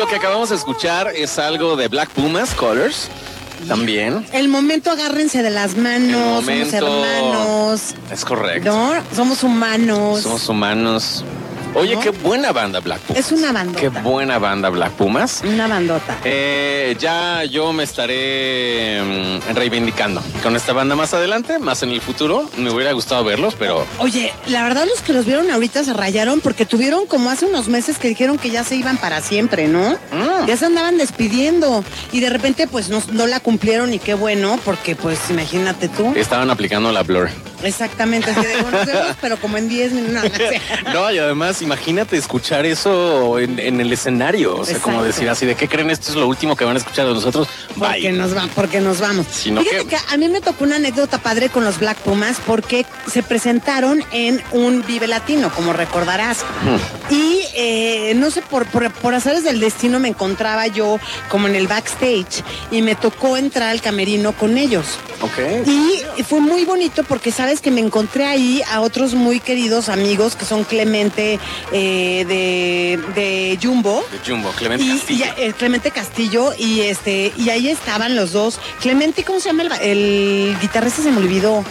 que acabamos de escuchar es algo de Black Pumas, Colors. También. El momento agárrense de las manos, somos hermanos. Es correcto. ¿No? Somos humanos. Somos humanos. Oye, ¿no? Qué buena banda Black Pumas. Es una bandota. Qué buena banda Black Pumas. Una bandota. Ya yo me estaré reivindicando con esta banda más adelante, más en el futuro. Me hubiera gustado verlos, pero... Oye, la verdad los que los vieron ahorita se rayaron porque tuvieron como hace unos meses que dijeron que ya se iban para siempre, ¿no? Ya se andaban despidiendo y de repente pues no la cumplieron y qué bueno, porque pues imagínate tú. Estaban aplicando la Blur. Exactamente, así de buenos dedos, pero como en 10 minutos. No, y además, imagínate escuchar eso en el escenario. O sea, exacto. Como decir así, ¿de qué creen? Esto es lo último que van a escuchar de nosotros. Porque nos vamos. Sino fíjate que a mí me tocó una anécdota padre con los Black Pumas porque se presentaron en un Vive Latino, como recordarás. Y no sé, por azares del destino me encontraba yo como en el backstage y me tocó entrar al camerino con ellos. Ok. Y fue muy bonito porque, ¿sabes? Que me encontré ahí a otros muy queridos amigos que son Clemente de Jumbo. De Jumbo, Clemente Castillo. Clemente Castillo y ahí estaban los dos. Clemente, ¿cómo se llama el guitarrista? Se me olvidó.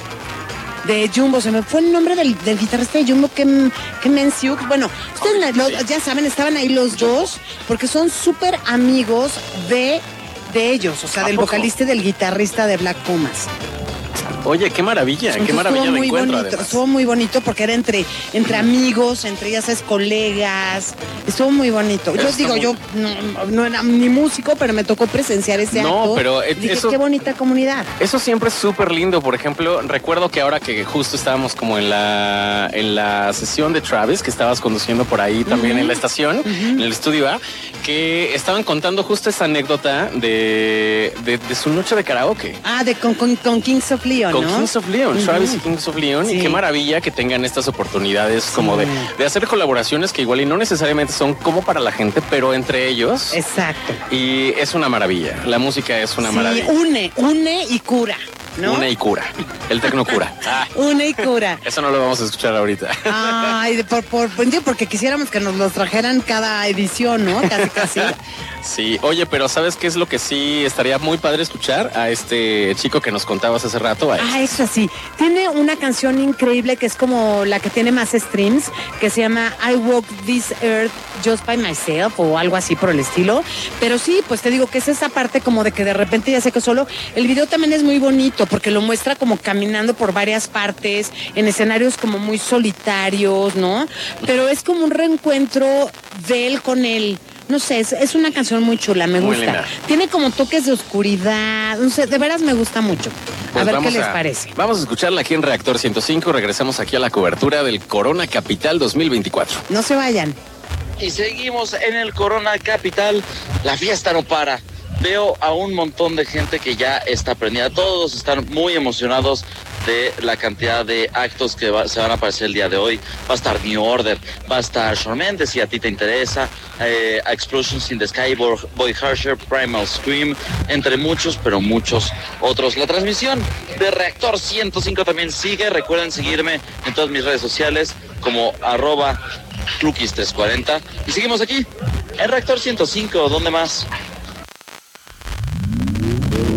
De Jumbo, se me fue el nombre del guitarrista de Jumbo, que Mensiuk. Bueno, ustedes ya saben, estaban ahí los dos porque son súper amigos de ellos, o sea, del vocalista y del guitarrista de Black Pumas. Oye, qué maravilla, entonces, qué maravilla de encuentro, además. Estuvo muy bonito porque era entre amigos, entre, ya sabes, colegas. Estuvo muy bonito. Yo no era ni músico, pero me tocó presenciar ese acto. No, pero dije, qué bonita comunidad. Eso siempre es súper lindo. Por ejemplo, recuerdo que ahora que justo estábamos como en la sesión de Travis, que estabas conduciendo por ahí también en la estación, en el estudio A, que estaban contando justo esa anécdota de su noche de karaoke. Ah, con Kings of Leon. Con ¿no? Kings of Leon, Travis y Kings of Leon. Sí. Y qué maravilla que tengan estas oportunidades como de hacer colaboraciones que igual y no necesariamente son como para la gente, pero entre ellos. Exacto. Y es una maravilla. La música es una maravilla. Une y cura. ¿no? Une y cura. El tecno cura. Une y cura. Eso no lo vamos a escuchar ahorita. Ay, porque quisiéramos que nos los trajeran cada edición, ¿no? Casi. Sí, oye, pero ¿sabes qué es lo que sí estaría muy padre escuchar? A este chico que nos contabas hace rato. Eso sí. Tiene una canción increíble que es como la que tiene más streams, que se llama I Walk This Earth Just By Myself o algo así por el estilo. Pero sí, pues te digo que es esa parte como de que de repente ya sé que solo. El video también es muy bonito porque lo muestra como caminando por varias partes, en escenarios como muy solitarios, ¿no? Pero es como un reencuentro de él con él. No sé, es una canción muy chula, me gusta. Linda. Tiene como toques de oscuridad, no sé, de veras me gusta mucho. Pues a ver qué les parece. Vamos a escucharla aquí en Reactor 105, regresamos aquí a la cobertura del Corona Capital 2024. No se vayan. Y seguimos en el Corona Capital, la fiesta no para. Veo a un montón de gente que ya está prendida, todos están muy emocionados de la cantidad de actos que se van a aparecer el día de hoy. Va a estar New Order, va a estar Shawn Mendes, si a ti te interesa, Explosions in the Sky, Boy Harsher, Primal Scream, entre muchos, pero muchos otros. La transmisión de Reactor 105 también sigue. Recuerden seguirme en todas mis redes sociales como @Cluquis340. Y seguimos aquí en Reactor 105, ¿dónde más?